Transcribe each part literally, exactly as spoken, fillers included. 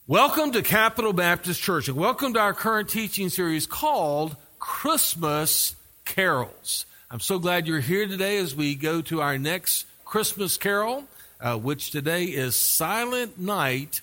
Welcome to Capital Baptist Church, and welcome to our current teaching series called Christmas Carols. I'm so glad you're here today as we go to our next Christmas carol, uh, which today is Silent Night,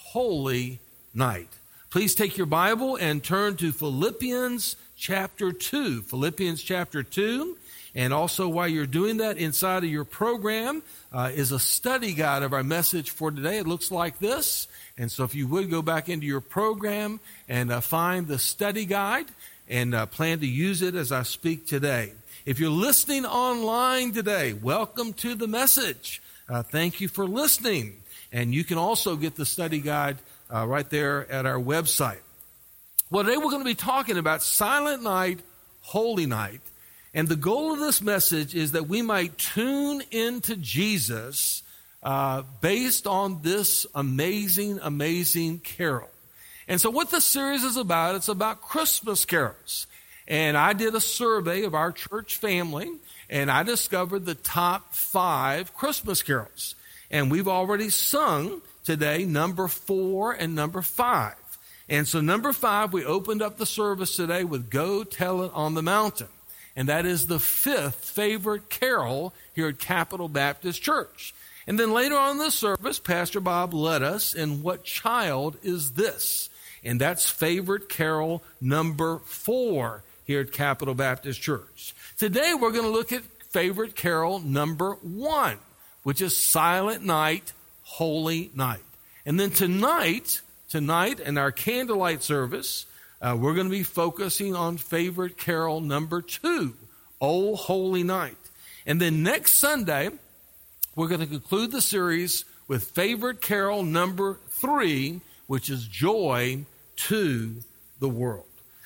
Holy Night. Please take your Bible and turn to Philippians chapter two. Philippians chapter two. And also while you're doing that, inside of your program uh, is a study guide of our message for today. It looks like this. And so if you would go back into your program and uh, find the study guide and uh, plan to use it as I speak today. If you're listening online today, welcome to the message. Uh, thank you for listening. And you can also get the study guide uh, right there at our website. Well, today we're going to be talking about Silent Night, Holy Night. And the goal of this message is that we might tune into Jesus uh, based on this amazing, amazing carol. And so what this series is about, it's about Christmas carols. And I did a survey of our church family, and I discovered the top five Christmas carols. And we've already sung today number four and number five. And so number five, we opened up the service today with Go Tell It on the Mountain. And that is the fifth favorite carol here at Capital Baptist Church. And then later on in the service, Pastor Bob led us in What Child Is This? And that's favorite carol number four here at Capital Baptist Church. Today we're going to look at favorite carol number one, which is Silent Night, Holy Night. And then tonight, tonight in our candlelight service, Uh, we're going to be focusing on favorite carol number two, O Holy Night. And then next Sunday, we're going to conclude the series with favorite carol number three, which is Joy to the World.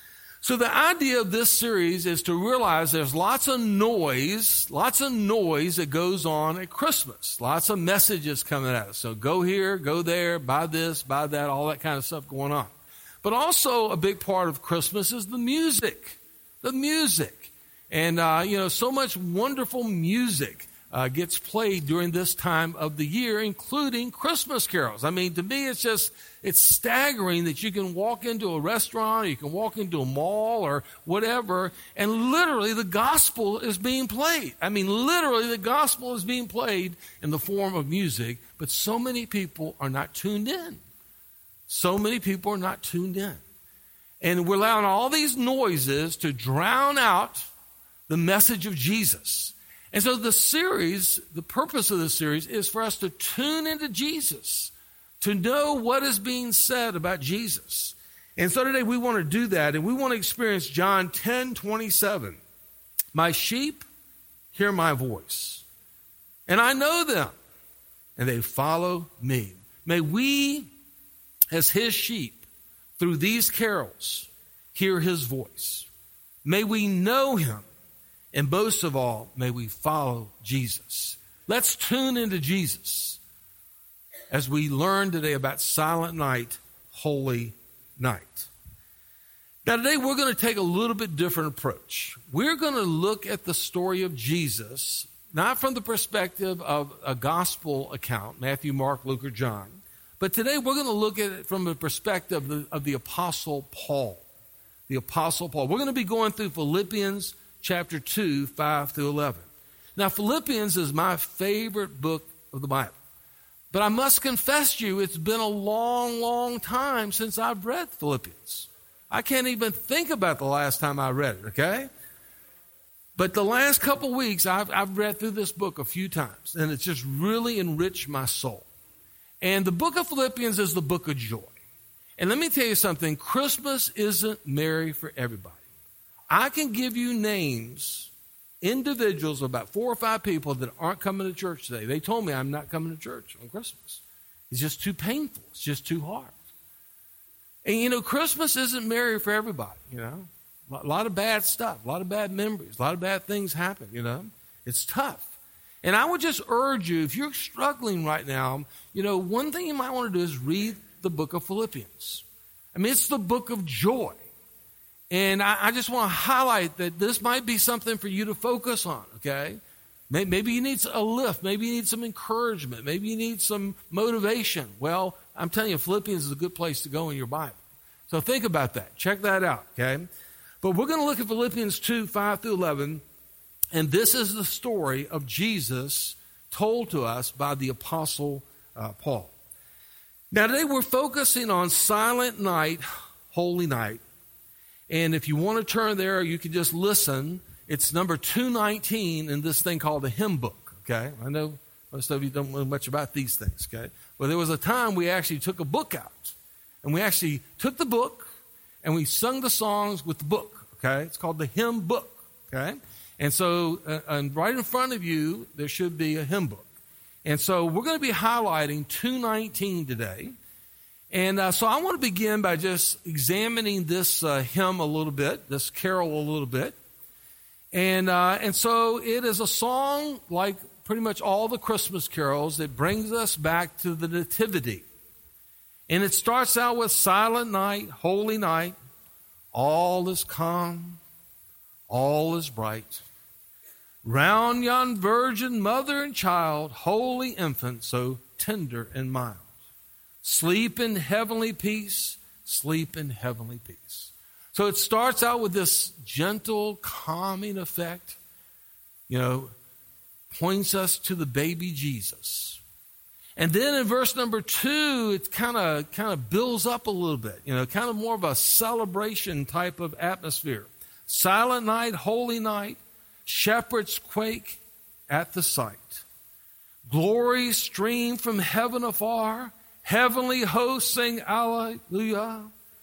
So the idea of this series is to realize there's lots of noise, lots of noise that goes on at Christmas. Lots of messages coming at us. So go here, go there, buy this, buy that, all that kind of stuff going on. But also a big part of Christmas is the music, the music. And, uh, you know, so much wonderful music uh, gets played during this time of the year, including Christmas carols. I mean, to me, it's just, it's staggering that you can walk into a restaurant, or you can walk into a mall or whatever, and literally the gospel is being played. I mean, literally the gospel is being played in the form of music, but so many people are not tuned in. So many people are not tuned in. And we're allowing all these noises to drown out the message of Jesus. And so the series, the purpose of the series is for us to tune into Jesus, to know what is being said about Jesus. And so today we want to do that, and we want to experience John ten twenty-seven. My sheep hear my voice, and I know them, and they follow me. May we, as his sheep, through these carols, hear his voice. May we know him, and most of all, may we follow Jesus. Let's tune into Jesus as we learn today about Silent Night, Holy Night. Now today we're going to take a little bit different approach. We're going to look at the story of Jesus, not from the perspective of a gospel account, Matthew, Mark, Luke, or John. But today we're going to look at it from the perspective of the, of the Apostle Paul. The Apostle Paul. We're going to be going through Philippians chapter two, five through eleven. Now Philippians is my favorite book of the Bible. But I must confess to you, it's been a long, long time since I've read Philippians. I can't even think about the last time I read it, okay? But the last couple weeks, I've, I've read through this book a few times, and it's just really enriched my soul. And the book of Philippians is the book of joy. And let me tell you something, Christmas isn't merry for everybody. I can give you names, individuals, about four or five people that aren't coming to church today. They told me I'm not coming to church on Christmas. It's just too painful. It's just too hard. And you know, Christmas isn't merry for everybody, you know. A lot of bad stuff, a lot of bad memories, a lot of bad things happen, you know. It's tough. And I would just urge you, if you're struggling right now, you know, one thing you might want to do is read the book of Philippians. I mean, it's the book of joy. And I, I just want to highlight that this might be something for you to focus on, okay? Maybe you need a lift. Maybe you need some encouragement. Maybe you need some motivation. Well, I'm telling you, Philippians is a good place to go in your Bible. So think about that. Check that out, okay? But we're going to look at Philippians two, five through eleven, and this is the story of Jesus told to us by the Apostle uh, Paul. Now, today we're focusing on Silent Night, Holy Night. And if you want to turn there, you can just listen. It's number two nineteen in this thing called the hymn book, okay? I know most of you don't know much about these things, okay? But there was a time we actually took a book out. And we actually took the book and we sung the songs with the book, okay? It's called the hymn book, okay? And so uh, and right in front of you, there should be a hymn book. And so we're going to be highlighting two nineteen today. And uh, so I want to begin by just examining this uh, hymn a little bit, this carol a little bit. And uh, and so it is a song like pretty much all the Christmas carols that brings us back to the Nativity. And it starts out with Silent Night, Holy Night, all is calm, all is bright. Round yon virgin mother and child, holy infant, so tender and mild. Sleep in heavenly peace, sleep in heavenly peace. So it starts out with this gentle, calming effect, you know, points us to the baby Jesus. And then in verse number two, it kind of kind of builds up a little bit, you know, kind of more of a celebration type of atmosphere. Silent night, holy night, shepherds quake at the sight. Glory stream from heaven afar, heavenly hosts sing Alleluia.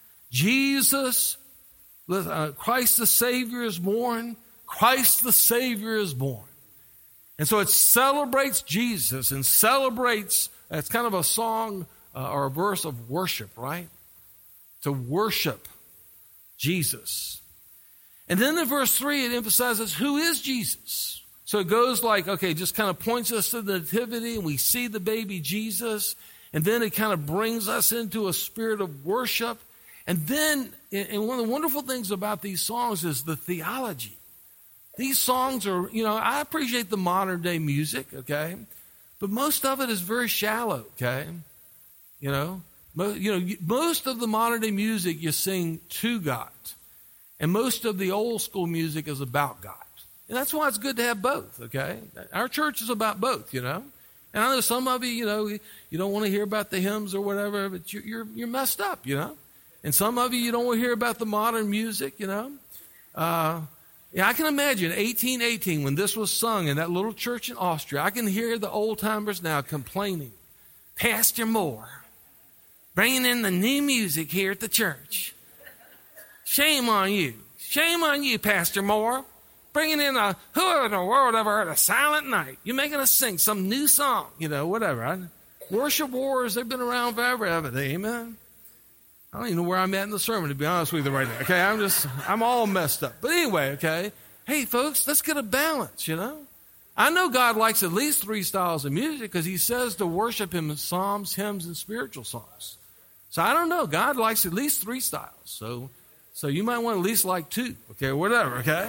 Jesus, uh, Christ the Savior is born, Christ the Savior is born. And so it celebrates Jesus and celebrates, it's kind of a song uh, or a verse of worship, right? To worship Jesus. And then in verse three, it emphasizes who is Jesus. So it goes like, okay, just kind of points us to the nativity and we see the baby Jesus. And then it kind of brings us into a spirit of worship. And then, and one of the wonderful things about these songs is the theology. These songs are, you know, I appreciate the modern day music, okay? But most of it is very shallow, okay? You know, most, you know, most of the modern day music you sing to God. And most of the old school music is about God. And that's why it's good to have both, okay? Our church is about both, you know? And I know some of you, you know, you don't want to hear about the hymns or whatever, but you're, you're, you're messed up, you know? And some of you, you don't want to hear about the modern music, you know? Uh, yeah, I can imagine eighteen eighteen when this was sung in that little church in Austria. I can hear the old timers now complaining. Pastor Moore, bringing in the new music here at the church. Shame on you. Shame on you, Pastor Moore. Bringing in a, who in the world ever heard a Silent Night? You're making us sing some new song, you know, whatever. I, worship wars, they've been around forever, haven't they? Amen? I don't even know where I'm at in the sermon, to be honest with you right now. Okay, I'm just, I'm all messed up. But anyway, okay, hey, folks, let's get a balance, you know? I know God likes at least three styles of music because he says to worship him in psalms, hymns, and spiritual songs. So I don't know. God likes at least three styles. So so you might want at least like two, okay, whatever, okay?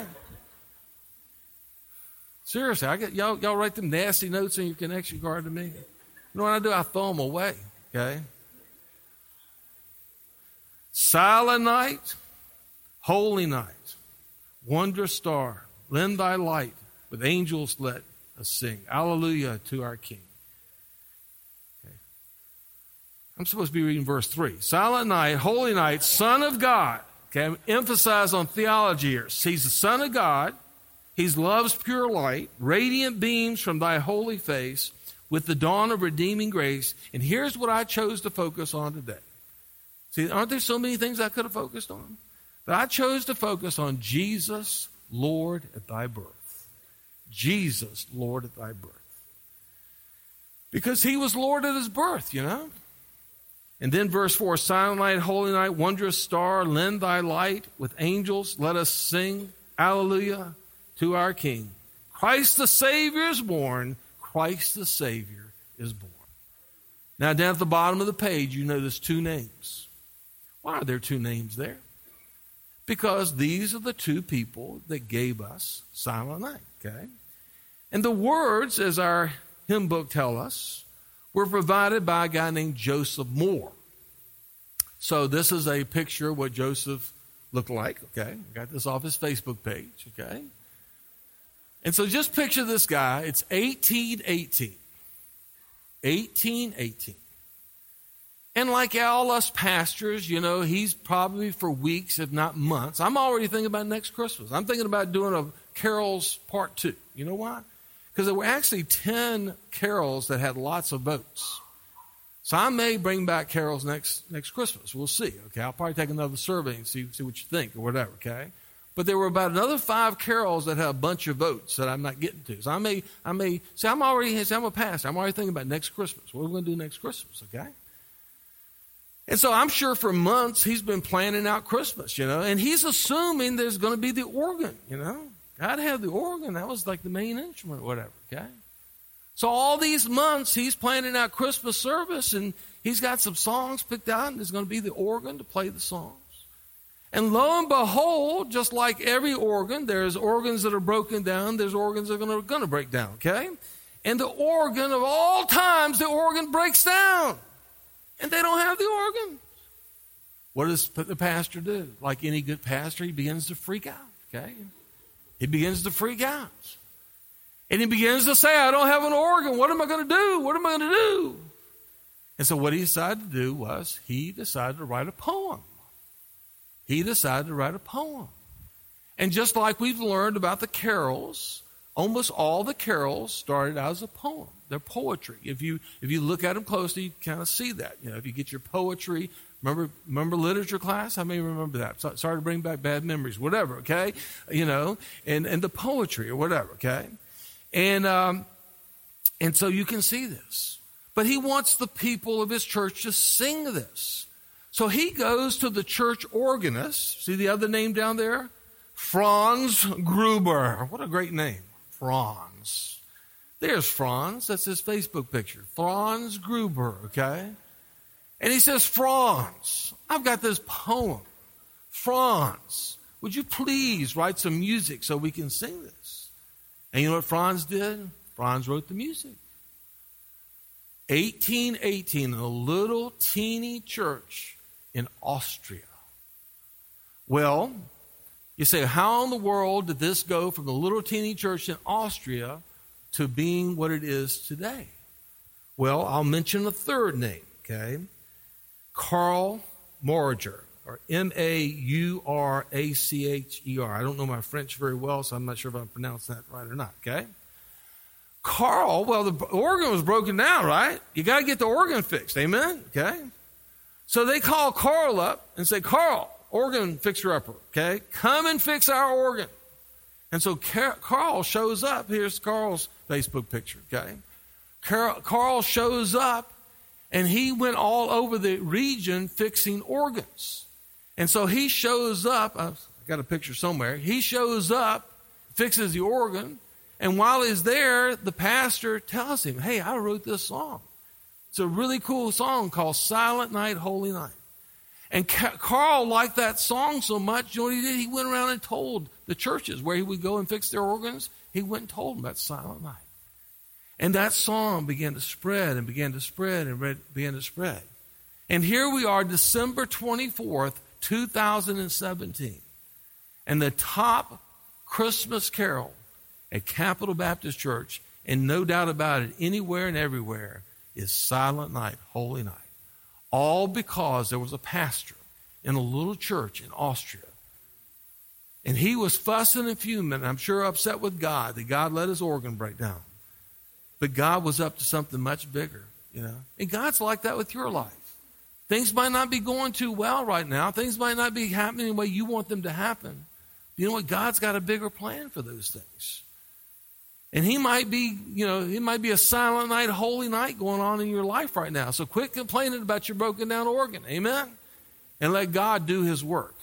Seriously, I get y'all, y'all write them nasty notes in your connection card to me. You know what I do? I throw them away, okay? Silent night, holy night, wondrous star, lend thy light, with angels let us sing. Alleluia to our King. Okay. I'm supposed to be reading verse three. Silent night, holy night, Son of God. Okay, emphasize on theology here. He's the Son of God. He's love's pure light, radiant beams from thy holy face, with the dawn of redeeming grace. And here's what I chose to focus on today. See, aren't there so many things I could have focused on? But I chose to focus on Jesus, Lord at thy birth. Jesus, Lord at thy birth. Because he was Lord at his birth, you know. And then verse four, silent night, holy night, wondrous star, lend thy light, with angels let us sing, Alleluia to our King. Christ the Savior is born, Christ the Savior is born. Now down at the bottom of the page, you notice two names. Why are there two names there? Because these are the two people that gave us Silent Night, okay? And the words, as our hymn book tell us, were provided by a guy named Joseph Moore. So this is a picture of what Joseph looked like, okay? I got this off his Facebook page, okay? And so just picture this guy. It's eighteen eighteen. eighteen eighteen. And like all us pastors, you know, he's probably for weeks, if not months. I'm already thinking about next Christmas. I'm thinking about doing a carols part two. You know why? Because there were actually ten carols that had lots of votes. So I may bring back carols next next Christmas. We'll see, okay? I'll probably take another survey and see, see what you think or whatever, okay? But there were about another five carols that had a bunch of votes that I'm not getting to. So I may, I may say, I'm already, say I'm a pastor. I'm already thinking about next Christmas. What are we going to do next Christmas, okay? And so I'm sure for months he's been planning out Christmas, you know, and he's assuming there's going to be the organ, you know. God had the organ. That was like the main instrument or whatever, okay? So all these months he's planning out Christmas service, and he's got some songs picked out, and there's going to be the organ to play the songs. And lo and behold, just like every organ, there's organs that are broken down, there's organs that are going to, going to break down, okay? And the organ of all times, the organ breaks down. And they don't have the organ. What does the pastor do? Like any good pastor, he begins to freak out, okay? He begins to freak out. And he begins to say, I don't have an organ. What am I going to do? What am I going to do? And so what he decided to do was he decided to write a poem. He decided to write a poem. And just like we've learned about the carols, almost all the carols started out as a poem. They're poetry. If you if you look at them closely, you kind of see that. You know, if you get your poetry, remember remember literature class? How many remember that? So, sorry to bring back bad memories. Whatever, okay? You know, and and the poetry or whatever, okay? And um, and so you can see this. But he wants the people of his church to sing this. So he goes to the church organist. See the other name down there? Franz Gruber. What a great name. Franz. There's Franz. That's his Facebook picture. Franz Gruber, okay? And he says, Franz, I've got this poem. Franz, would you please write some music so we can sing this? And you know what Franz did? Franz wrote the music. eighteen eighteen, in a little teeny church in Austria. Well, you say, how in the world did this go from the little teeny church in Austria to being what it is today? Well, I'll mention a third name, okay? Karl Maurer, or M A U R A C H E R. I don't know my French very well, so I'm not sure if I'm pronouncing that right or not, okay? Carl, well, the organ was broken down, right? You got to get the organ fixed, amen? Okay? So they call Carl up and say, Carl, organ fixer-upper, okay? Come and fix our organ. And so Carl shows up. Here's Carl's Facebook picture, okay? Carl shows up, and he went all over the region fixing organs. And so he shows up. I've got a picture somewhere. He shows up, fixes the organ, and while he's there, the pastor tells him, hey, I wrote this song. It's a really cool song called Silent Night, Holy Night. And Carl liked that song so much, you know what he did? He went around and told the churches where he would go and fix their organs. He went and told them about Silent Night. And that song began to spread and began to spread and began to spread. And here we are, December twenty-fourth, two thousand seventeen. And the top Christmas carol at Capital Baptist Church, and no doubt about it, anywhere and everywhere, is Silent Night, Holy Night. All because there was a pastor in a little church in Austria. And he was fussing and fuming, and I'm sure upset with God that God let his organ break down. But God was up to something much bigger, you know. And God's like that with your life. Things might not be going too well right now. Things might not be happening the way you want them to happen. You know what? God's got a bigger plan for those things. And he might be, you know, it might be a silent night, holy night going on in your life right now. So quit complaining about your broken down organ. Amen? And let God do his work.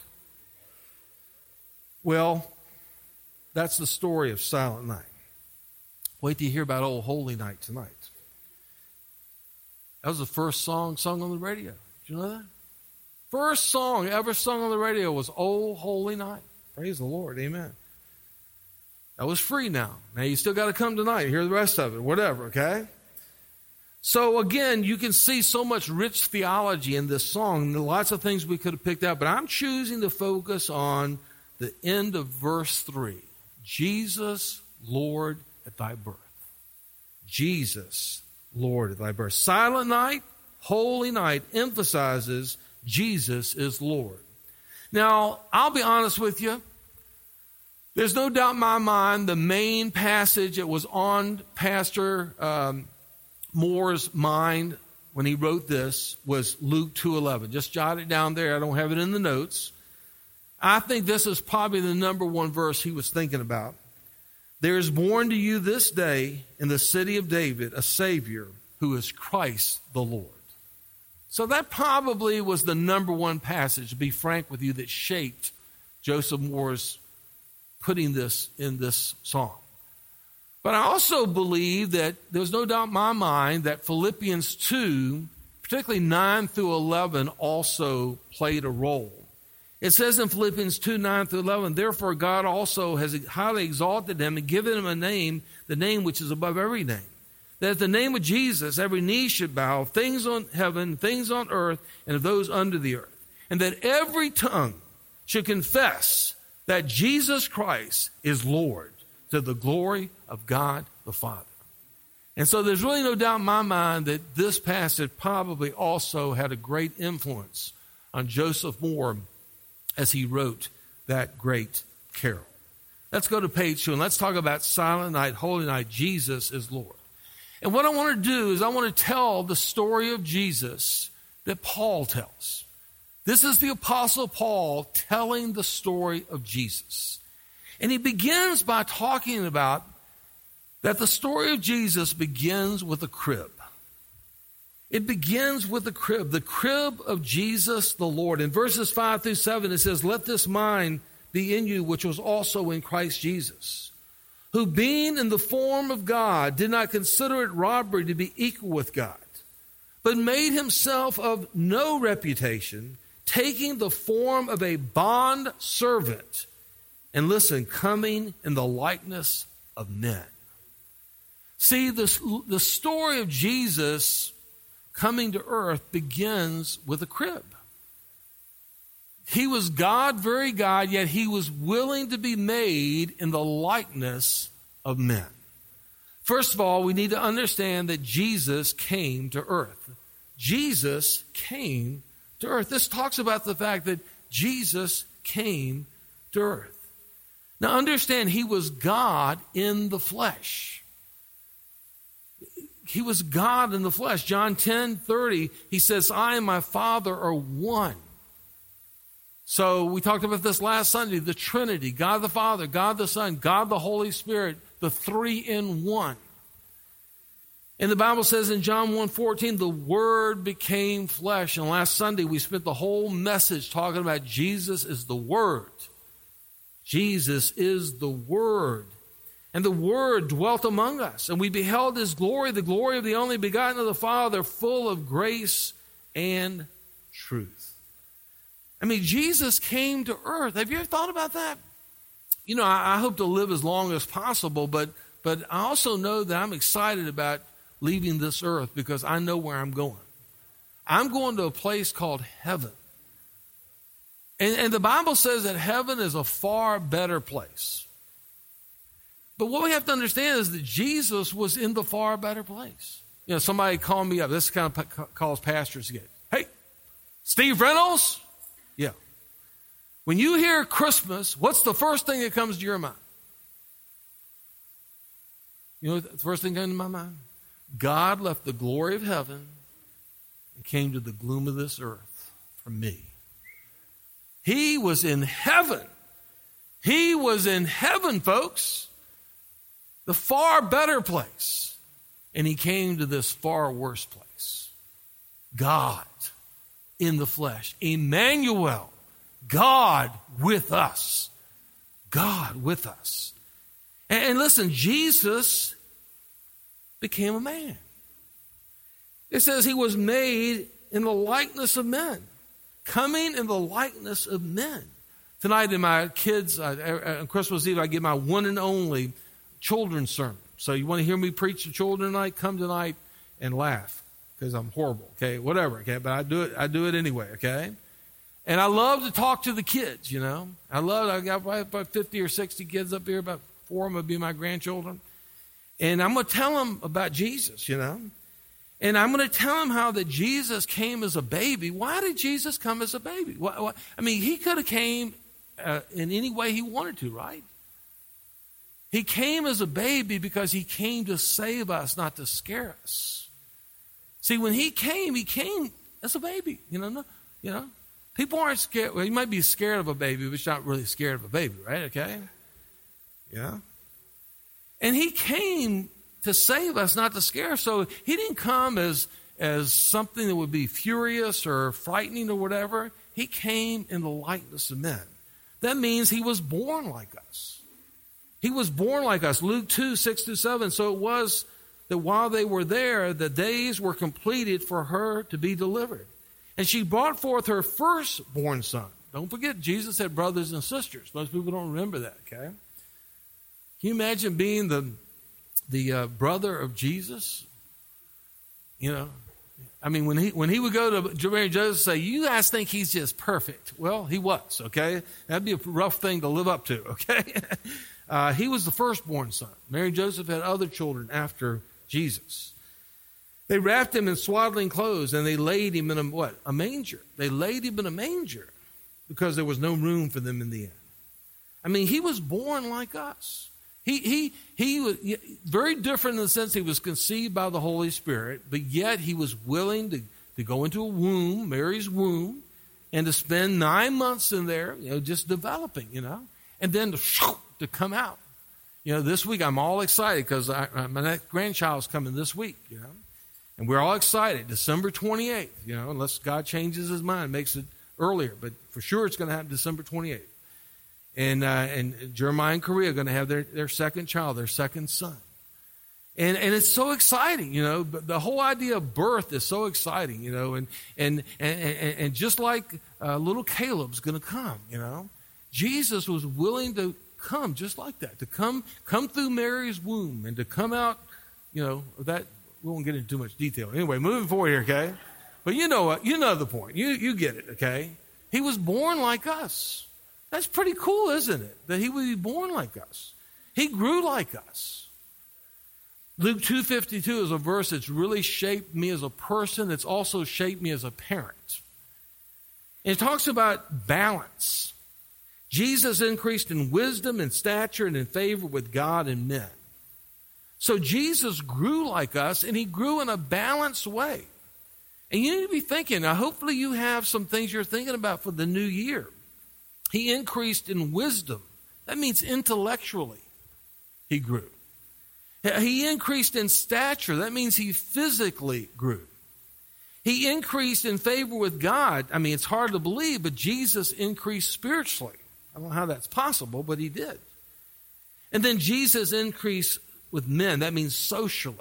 Well, that's the story of Silent Night. Wait till you hear about Old Holy Night tonight. That was the first song sung on the radio. Did you know that? First song ever sung on the radio was Old Holy Night. Praise the Lord. Amen. That was free now. Now you still got to come tonight, hear the rest of it, whatever, okay? So again, you can see so much rich theology in this song. Lots of things we could have picked out, but I'm choosing to focus on the end of verse three. Jesus, Lord, at thy birth. Jesus, Lord, at thy birth. Silent night, holy night emphasizes Jesus is Lord. Now, I'll be honest with you. There's no doubt in my mind the main passage that was on Pastor um, Moore's mind when he wrote this was Luke two eleven. Just jot it down there. I don't have it in the notes. I think this is probably the number one verse he was thinking about. There is born to you this day in the city of David a Savior who is Christ the Lord. So that probably was the number one passage, to be frank with you, that shaped Joseph Moore's putting this in this song. But I also believe that there's no doubt in my mind that Philippians two, particularly nine through eleven, also played a role. It says in Philippians two, nine through eleven, therefore God also has highly exalted him and given him a name, the name which is above every name. That at the name of Jesus, every knee should bow, things on heaven, things on earth, and of those under the earth. And that every tongue should confess that Jesus Christ is Lord, to the glory of God the Father. And so there's really no doubt in my mind that this passage probably also had a great influence on Joseph Moore as he wrote that great carol. Let's go to page two and let's talk about Silent Night, Holy Night, Jesus is Lord. And what I want to do is I want to tell the story of Jesus that Paul tells. This is the Apostle Paul telling the story of Jesus. And he begins by talking about that the story of Jesus begins with a crib. It begins with the crib, the crib of Jesus the Lord. In verses five through seven, it says, let this mind be in you, which was also in Christ Jesus, who being in the form of God, did not consider it robbery to be equal with God, but made himself of no reputation, taking the form of a bond servant, and listen, coming in the likeness of men. See, this, the story of Jesus coming to earth begins with a crib. He was God, very God, yet he was willing to be made in the likeness of men. First of all, we need to understand that Jesus came to earth. Jesus came to earth. This talks about the fact that Jesus came to earth. Now understand, he was God in the flesh. He was God in the flesh. John ten thirty, he says, I and my Father are one. So we talked about this last Sunday, the Trinity, God the Father, God the Son, God the Holy Spirit, the three in one. And the Bible says in John one fourteen, the Word became flesh. And last Sunday we spent the whole message talking about Jesus is the Word. Jesus is the Word. And the Word dwelt among us. And we beheld his glory, the glory of the only begotten of the Father, full of grace and truth. I mean, Jesus came to earth. Have you ever thought about that? You know, I, I hope to live as long as possible, but, but I also know that I'm excited about leaving this earth because I know where I'm going. I'm going to a place called heaven. And, and the Bible says that heaven is a far better place. But what we have to understand is that Jesus was in the far better place. You know, somebody called me up. This kind of calls pastors again. Hey, Steve Reynolds? Yeah. When you hear Christmas, what's the first thing that comes to your mind? You know what the first thing that comes to my mind? God left the glory of heaven and came to the gloom of this earth for me. He was in heaven. He was in heaven, folks. The far better place. And he came to this far worse place. God in the flesh. Emmanuel. God with us. God with us. And, and listen, Jesus became a man. It says he was made in the likeness of men. Coming in the likeness of men. Tonight in my kids, uh, on Christmas Eve, I give my one and only children's sermon. So you want to hear me preach to children tonight? Come tonight and laugh because I'm horrible, okay, whatever, okay, but I do it, I do it anyway, okay? And I love to talk to the kids, you know. I love, I got about fifty or sixty kids up here, about four of them would be my grandchildren. And I'm going to tell them about Jesus, you know. And I'm going to tell them how that Jesus came as a baby. Why did Jesus come as a baby? Why, why, I mean, he could have came uh, in any way he wanted to, right? He came as a baby because he came to save us, not to scare us. See, when he came, he came as a baby, you know. No, you know, people aren't scared. Well, you might be scared of a baby, but you're not really scared of a baby, right? Okay? Yeah. And he came to save us, not to scare us. So he didn't come as, as something that would be furious or frightening or whatever. He came in the likeness of men. That means he was born like us. He was born like us. Luke two, six to seven. So it was that while they were there, the days were completed for her to be delivered. And she brought forth her firstborn son. Don't forget, Jesus had brothers and sisters. Most people don't remember that, okay? Can you imagine being the, the uh, brother of Jesus? You know, I mean, when he when he would go to Mary and Joseph and say, you guys think he's just perfect. Well, he was, okay? That'd be a rough thing to live up to, okay? uh, he was the firstborn son. Mary and Joseph had other children after Jesus. They wrapped him in swaddling clothes and they laid him in a what? A manger. They laid him in a manger because there was no room for them in the end. I mean, he was born like us. He he he was very different in the sense he was conceived by the Holy Spirit, but yet he was willing to, to go into a womb, Mary's womb, and to spend nine months in there, you know, just developing, you know, and then to, to come out. You know, this week I'm all excited because my next grandchild's coming this week, you know, and we're all excited. December twenty-eighth, you know, unless God changes his mind, makes it earlier, but for sure it's going to happen December twenty-eighth. And uh, and Jeremiah and Korea are going to have their, their second child, their second son. And and it's so exciting, you know. But the whole idea of birth is so exciting, you know. And and and, and, and just like uh, little Caleb's going to come, you know. Jesus was willing to come just like that, to come come through Mary's womb and to come out, you know, that, we won't get into too much detail. Anyway, moving forward here, okay? But you know what? You know the point. You you get it, okay? He was born like us. That's pretty cool, isn't it? That he would be born like us. He grew like us. Luke two fifty-two is a verse that's really shaped me as a person. It's also shaped me as a parent. And it talks about balance. Jesus increased in wisdom and stature and in favor with God and men. So Jesus grew like us, and he grew in a balanced way. And you need to be thinking, now hopefully you have some things you're thinking about for the new year. He increased in wisdom. That means intellectually he grew. He increased in stature. That means he physically grew. He increased in favor with God. I mean, it's hard to believe, but Jesus increased spiritually. I don't know how that's possible, but he did. And then Jesus increased with men. That means socially.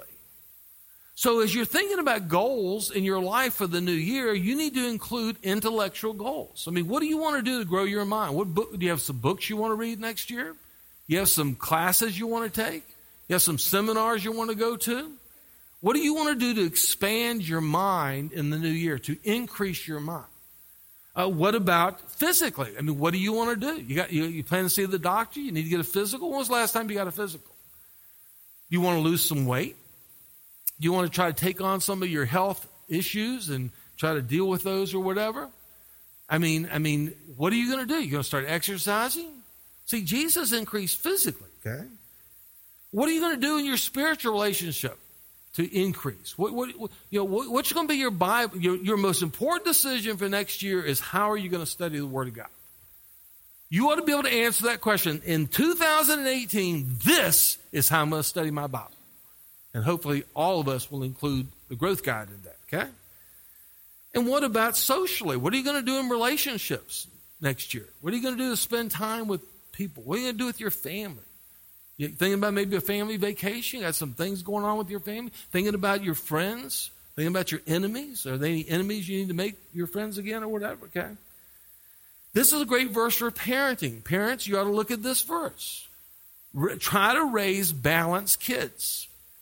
So as you're thinking about goals in your life for the new year, you need to include intellectual goals. I mean, what do you want to do to grow your mind? What book, do you have some books you want to read next year? You have some classes you want to take? You have some seminars you want to go to? What do you want to do to expand your mind in the new year, to increase your mind? Uh, what about physically? I mean, what do you want to do? You got you, you plan to see the doctor? You need to get a physical? When was the last time you got a physical? You want to lose some weight? Do you want to try to take on some of your health issues and try to deal with those or whatever? I mean, I mean, what are you going to do? You going to start exercising? See, Jesus increased physically, okay? What are you going to do in your spiritual relationship to increase? What, what, what you know, what, what's going to be your Bible? Your, your most important decision for next year is how are you going to study the Word of God? You ought to be able to answer that question. In two thousand eighteen, this is how I'm going to study my Bible. And hopefully all of us will include the growth guide in that, okay? And what about socially? What are you going to do in relationships next year? What are you going to do to spend time with people? What are you going to do with your family? You thinking about maybe a family vacation? You got some things going on with your family? Thinking about your friends? Thinking about your enemies? Are there any enemies you need to make your friends again or whatever, okay? This is a great verse for parenting. Parents, you ought to look at this verse. Re- try to raise balanced kids.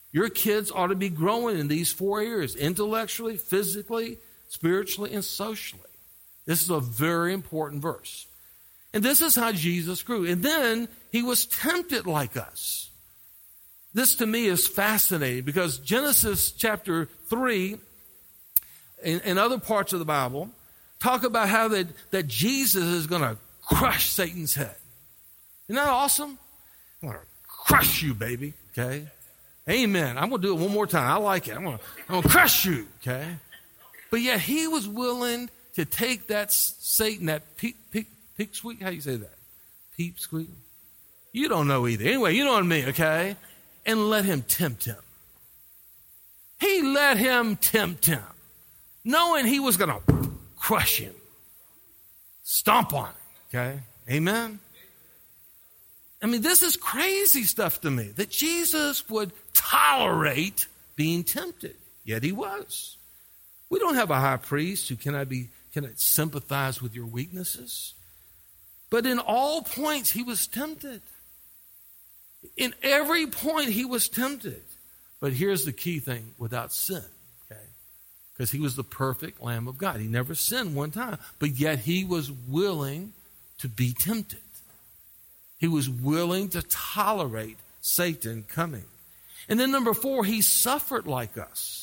Your kids ought to be growing in these four areas: intellectually, physically, spiritually, and socially. This is a very important verse. And this is how Jesus grew. And then he was tempted like us. This to me is fascinating because Genesis chapter three and, and other parts of the Bible talk about how that, that Jesus is going to crush Satan's head. Isn't that awesome? I'm going to crush you, baby. Okay? Amen. I'm going to do it one more time. I like it. I'm going to, I'm going to crush you. Okay? But yet he was willing to take that Satan, that peep, peep, peep squeak. How do you say that? Peep squeak? You don't know either. Anyway, you know what I mean, okay? And let him tempt him. He let him tempt him, knowing he was going to crush him, stomp on him, okay? Amen? I mean, this is crazy stuff to me, that Jesus would tolerate being tempted. Yet he was. We don't have a high priest who cannot be cannot sympathize with your weaknesses. But in all points, he was tempted. In every point, he was tempted. But here's the key thing: without sin, okay? Because he was the perfect Lamb of God. He never sinned one time, but yet he was willing to be tempted. He was willing to tolerate Satan coming. And then number four, he suffered like us.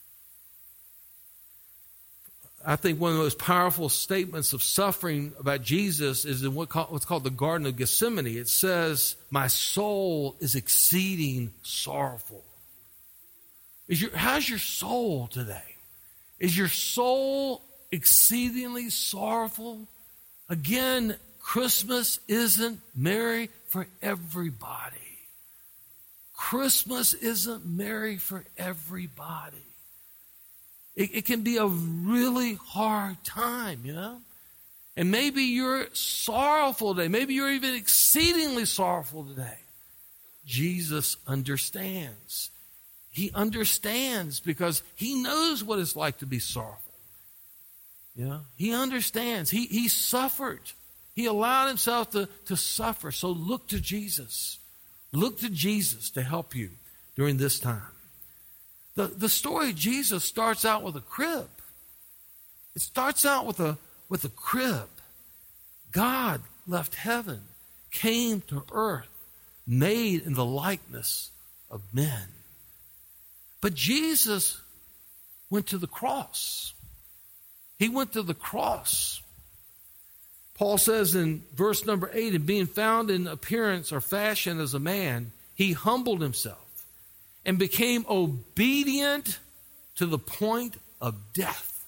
I think one of the most powerful statements of suffering about Jesus is in what's called the Garden of Gethsemane. It says, my soul is exceeding sorrowful. Is your, how's your soul today? Is your soul exceedingly sorrowful? Again, Christmas isn't merry for everybody. Christmas isn't merry for everybody. It, it can be a really hard time, you know? And maybe you're sorrowful today. Maybe you're even exceedingly sorrowful today. Jesus understands. He understands because he knows what it's like to be sorrowful. You know? He understands. He, he suffered. He allowed himself to, to suffer. So look to Jesus. Look to Jesus to help you during this time. The, the story of Jesus starts out with a crib. It starts out with a, with a crib. God left heaven, came to earth, made in the likeness of men. But Jesus went to the cross. He went to the cross. Paul says in verse number eight, and being found in appearance or fashion as a man, he humbled himself and became obedient to the point of death.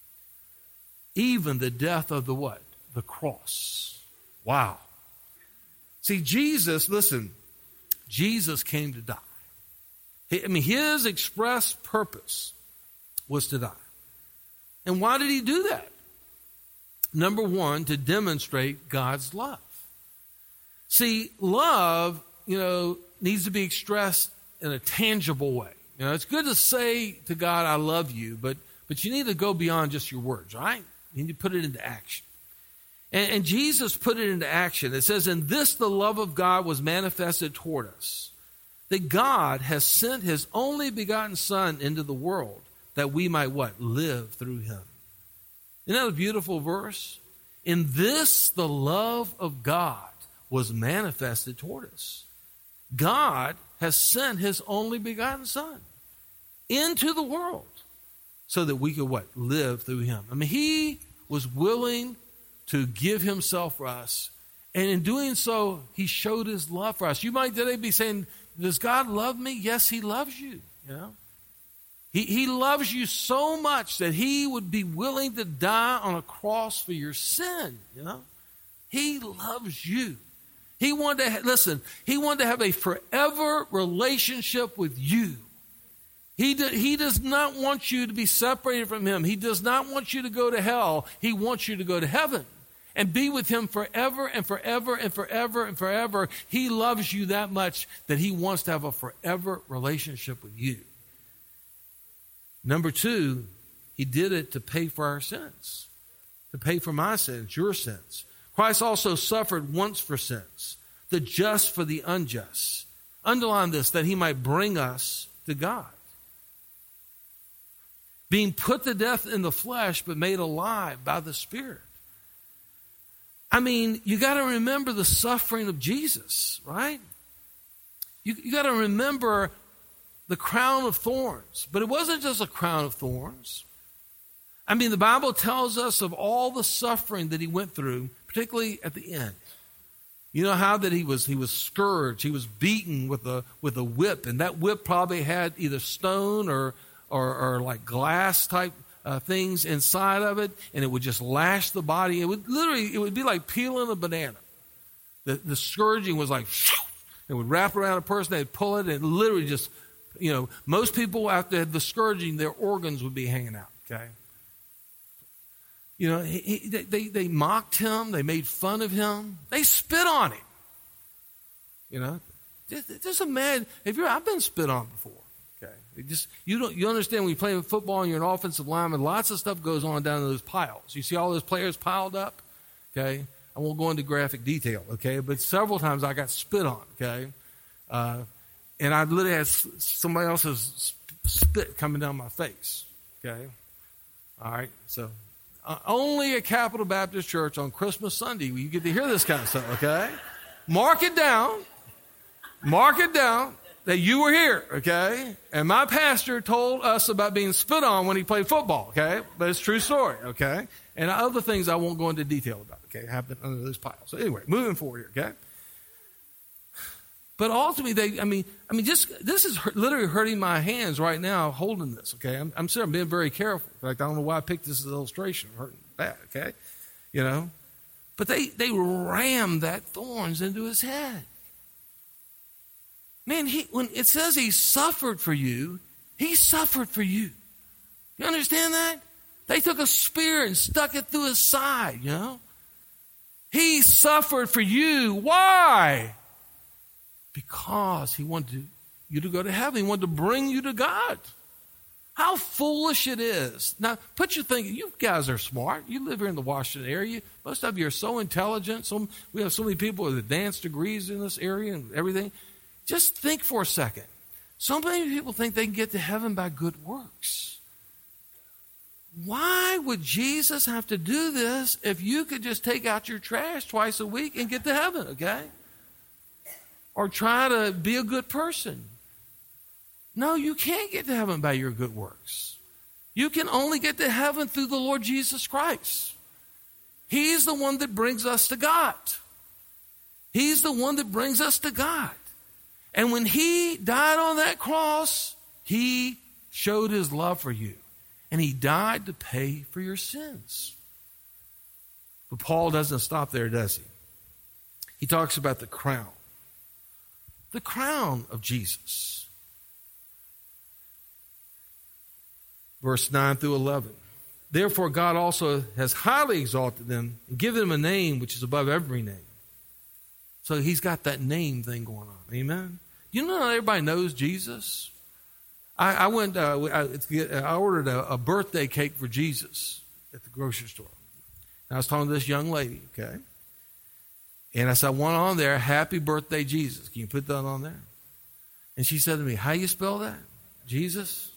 Even the death of the what? The cross. Wow. See, Jesus, listen, Jesus came to die. He, I mean, his express purpose was to die. And why did he do that? Number one, to demonstrate God's love. See, love, you know, needs to be expressed in a tangible way. You know, it's good to say to God, I love you, but but you need to go beyond just your words, right? You need to put it into action. And, and Jesus put it into action. It says, in this the love of God was manifested toward us, that God has sent his only begotten Son into the world, that we might what? Live through him. Isn't that a beautiful verse? In this, the love of God was manifested toward us. God has sent his only begotten Son into the world so that we could what? Live through him. I mean, he was willing to give himself for us. And in doing so, he showed his love for us. You might today be saying, does God love me? Yes, he loves you. You know? He, he loves you so much that he would be willing to die on a cross for your sin. You know, he loves you. He wanted to, listen, he wanted to have a forever relationship with you. He, do, he does not want you to be separated from him. He does not want you to go to hell. He wants you to go to heaven and be with him forever and forever and forever and forever. He loves you that much that he wants to have a forever relationship with you. Number two, he did it to pay for our sins, to pay for my sins, your sins. Christ also suffered once for sins, the just for the unjust. Underline this, that he might bring us to God. Being put to death in the flesh, but made alive by the Spirit. I mean, you got to remember the suffering of Jesus, right? You, you got to remember the crown of thorns. But it wasn't just a crown of thorns. I mean, the Bible tells us of all the suffering that he went through, particularly at the end. You know how that he was he was scourged, he was beaten with a with a whip, and that whip probably had either stone or or, or like glass type uh, things inside of it, and it would just lash the body. It would literally it would be like peeling a banana. The the scourging was like it would wrap around a person, they'd pull it, and it literally just, you know, most people after the scourging, their organs would be hanging out. Okay. You know, he, he, they, they mocked him. They made fun of him. They spit on him. You know, just, just imagine if you're. I've been spit on before. Okay, it just you don't you understand when you play football and you're an offensive lineman. Lots of stuff goes on down in those piles. You see all those players piled up. Okay, I won't go into graphic detail. Okay, but several times I got spit on. Okay, uh, and I literally had somebody else's spit coming down my face. Okay, all right, so. Uh, only at Capital Baptist Church on Christmas Sunday you get to hear this kind of stuff, okay? Mark it down. Mark it down that you were here, okay? And my pastor told us about being spit on when he played football, okay? But it's a true story, okay? And other things I won't go into detail about, okay? Happened under those piles. So anyway, moving forward here, okay? But ultimately, they, I mean, I mean, just this is literally hurting my hands right now holding this, okay? I'm, I'm sorry, I'm being very careful. In fact, I don't know why I picked this as an illustration. I'm hurting bad, okay? You know? But they, they rammed that thorns into his head. Man, he, when it says he suffered for you, he suffered for you. You understand that? They took a spear and stuck it through his side, you know? He suffered for you. Why? Because he wanted you to go to heaven. He wanted to bring you to God. How foolish it is. Now, put your thinking, you guys are smart. You live here in the Washington area. Most of you are so intelligent. Some, we have so many people with advanced degrees in this area and everything. Just think for a second. So many people think they can get to heaven by good works. Why would Jesus have to do this if you could just take out your trash twice a week and get to heaven, okay? Or try to be a good person. No, you can't get to heaven by your good works. You can only get to heaven through the Lord Jesus Christ. He's the one that brings us to God. He's the one that brings us to God. And when he died on that cross, he showed his love for you. And he died to pay for your sins. But Paul doesn't stop there, does he? He talks about the crown. The crown of Jesus. Verse nine through eleven. Therefore God also has highly exalted them and given them a name which is above every name. So he's got that name thing going on. Amen? You know not everybody knows Jesus? I, I went, uh, I, I ordered a, a birthday cake for Jesus at the grocery store. And I was talking to this young lady, okay? And I said, I want on there, happy birthday, Jesus. Can you put that on there? And she said to me, how do you spell that? Jesus?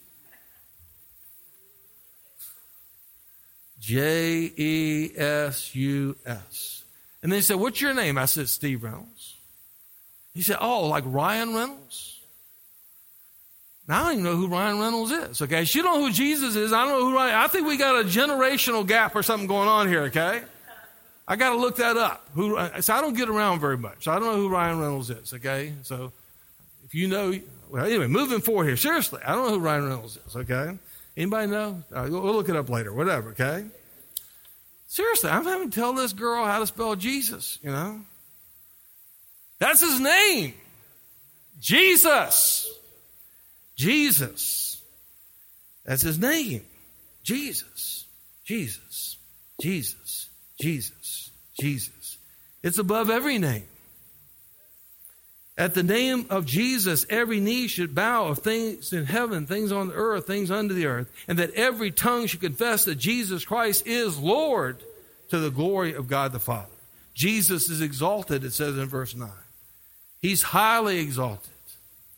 J E S U S. And then he said, what's your name? I said, Steve Reynolds. He said, oh, like Ryan Reynolds? Now I don't even know who Ryan Reynolds is, okay? She don't know who Jesus is. I don't know who Ryan, I think we got a generational gap or something going on here, okay? I got to look that up. Who, so I don't get around very much. So I don't know who Ryan Reynolds is, okay? So if you know, well, anyway, moving forward here. Seriously, I don't know who Ryan Reynolds is, okay? Anybody know? Uh, we'll look it up later, whatever, okay? Seriously, I'm having to tell this girl how to spell Jesus, you know? That's his name. Jesus. Jesus. That's his name. Jesus. Jesus. Jesus. Jesus, Jesus. It's above every name. At the name of Jesus, every knee should bow of things in heaven, things on the earth, things under the earth, and that every tongue should confess that Jesus Christ is Lord to the glory of God the Father. Jesus is exalted, it says in verse nine. He's highly exalted.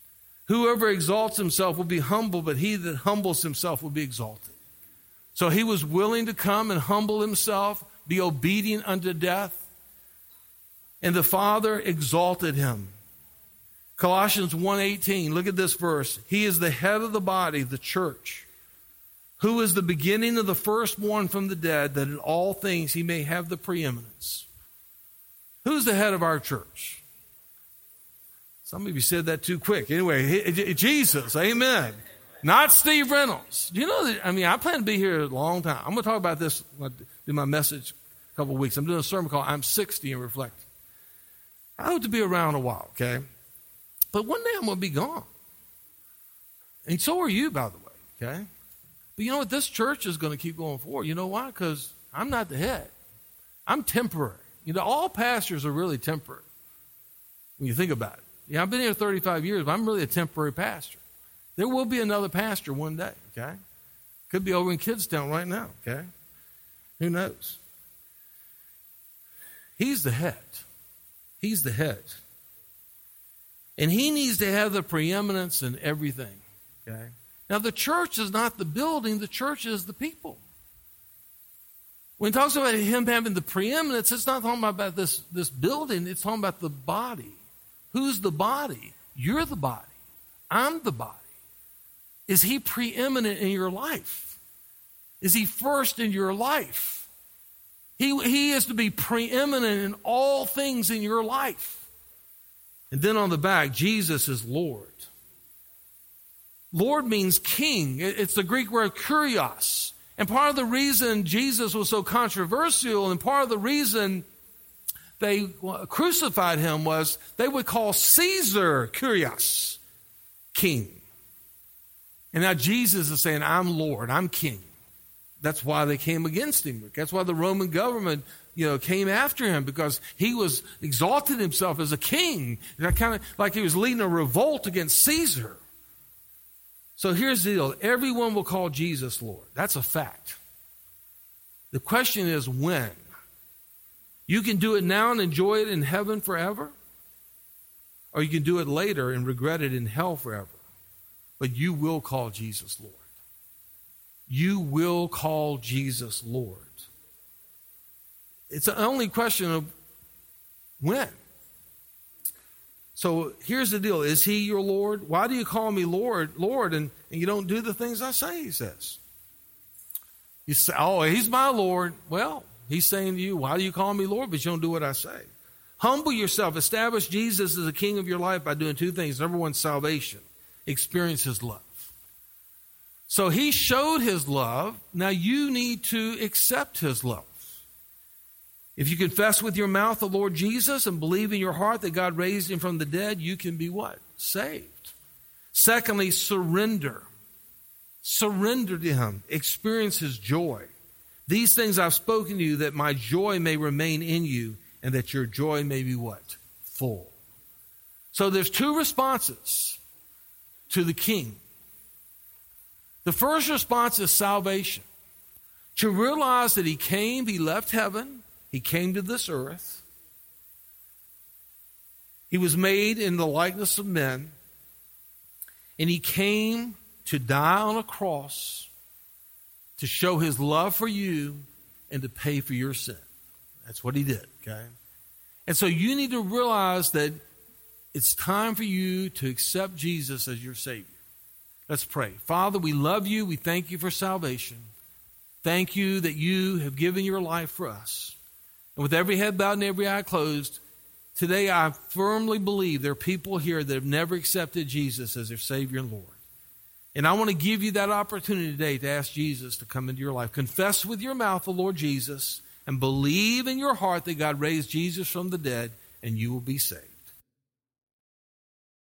Whoever exalts himself will be humbled, but he that humbles himself will be exalted. So he was willing to come and humble himself, be obedient unto death, and the Father exalted him. Colossians one eighteen, look at this verse. He is the head of the body, the church, who is the beginning of the firstborn from the dead, that in all things he may have the preeminence. Who's the head of our church? Some of you said that too quick. Anyway, Jesus, amen. Not Steve Reynolds. Do you know that? I mean, I plan to be here a long time. I'm going to talk about this when I do my message a couple of weeks. I'm doing a sermon called I'm sixty and Reflecting. I hope to be around a while, okay? But one day I'm going to be gone. And so are you, by the way, okay? But you know what? This church is going to keep going forward. You know why? Because I'm not the head. I'm temporary. You know, all pastors are really temporary when you think about it. Yeah, I've been here thirty-five years, but I'm really a temporary pastor. There will be another pastor one day, okay? Could be over in Kidstown right now, okay? Who knows? He's the head. He's the head. And he needs to have the preeminence in everything, okay? Now, the church is not the building. The church is the people. When it talks about him having the preeminence, it's not talking about this, this building. It's talking about the body. Who's the body? You're the body. I'm the body. Is he preeminent in your life? Is he first in your life? He, he is to be preeminent in all things in your life. And then on the back, Jesus is Lord. Lord means king. It's the Greek word kurios. And part of the reason Jesus was so controversial, and part of the reason they crucified him, was they would call Caesar kurios, king. And now Jesus is saying, I'm Lord, I'm king. That's why they came against him. That's why the Roman government, you know, came after him, because he was exalted himself as a king. And that kind of like he was leading a revolt against Caesar. So here's the deal. Everyone will call Jesus Lord. That's a fact. The question is when. You can do it now and enjoy it in heaven forever, or you can do it later and regret it in hell forever. But you will call Jesus Lord. You will call Jesus Lord. It's the only question of when. So here's the deal. Is he your Lord? Why do you call me Lord, Lord, and, and you don't do the things I say, he says. You say, oh, he's my Lord. Well, he's saying to you, why do you call me Lord, but you don't do what I say? Humble yourself. Establish Jesus as the king of your life by doing two things. Number one, salvation. Experience his love. So he showed his love. Now you need to accept his love. If you confess with your mouth the Lord Jesus and believe in your heart that God raised him from the dead, you can be what? Saved. Secondly, surrender. Surrender to him. Experience his joy. These things I've spoken to you, that my joy may remain in you and that your joy may be what? Full. So there's two responses to the king. The first response is salvation. To realize that he came, he left heaven, he came to this earth. He was made in the likeness of men, and he came to die on a cross to show his love for you and to pay for your sin. That's what he did, okay? And so you need to realize that it's time for you to accept Jesus as your Savior. Let's pray. Father, we love you. We thank you for salvation. Thank you that you have given your life for us. And with every head bowed and every eye closed, today I firmly believe there are people here that have never accepted Jesus as their Savior and Lord. And I want to give you that opportunity today to ask Jesus to come into your life. Confess with your mouth the Lord Jesus and believe in your heart that God raised Jesus from the dead, and you will be saved.